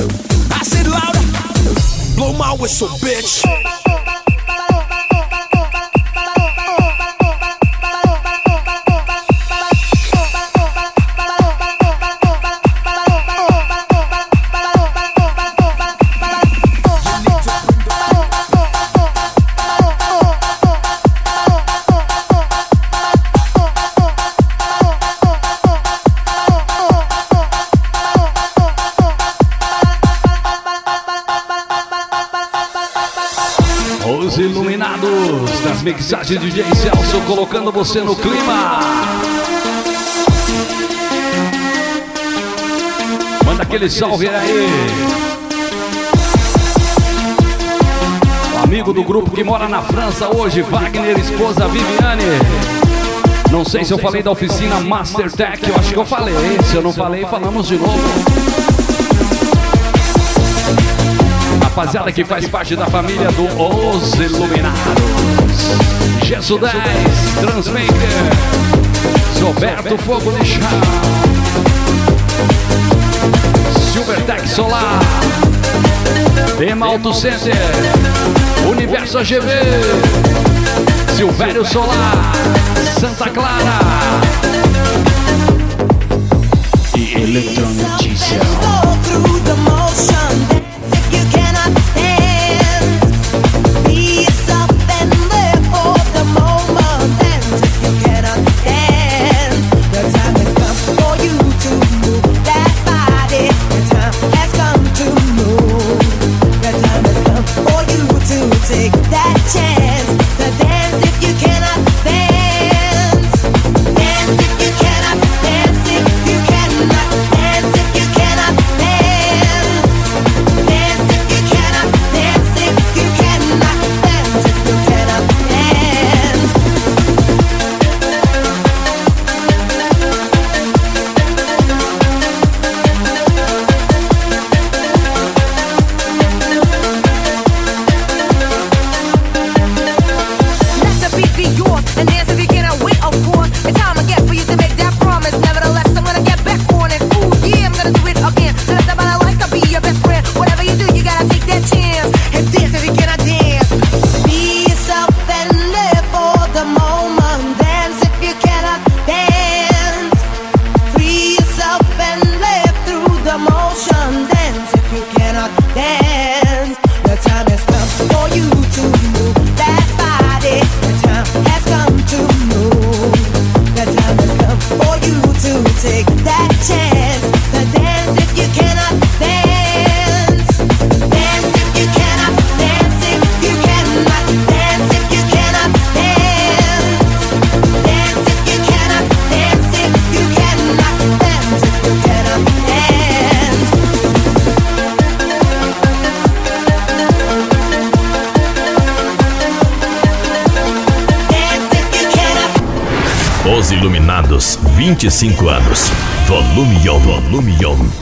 I said louder. Blow my whistle, bitch. Os iluminados das mixagens de DJ Celso, colocando você no clima. Manda aquele salve aí. O amigo do grupo que mora na França hoje, Wagner, esposa Viviane. Não sei se eu falei da oficina Mastertech, eu acho que eu falei. Se eu não falei, falamos de novo. Rapaziada que faz parte da família do Os Iluminados. Gesso 10, Transmaker, Roberto Fogo de Chá, Silvertech Solar, Tema Auto Center, Universo AGV, Silvério Solar, Santa Clara e Eletrônica Diesel. Os Iluminados, 25 anos. Volume On.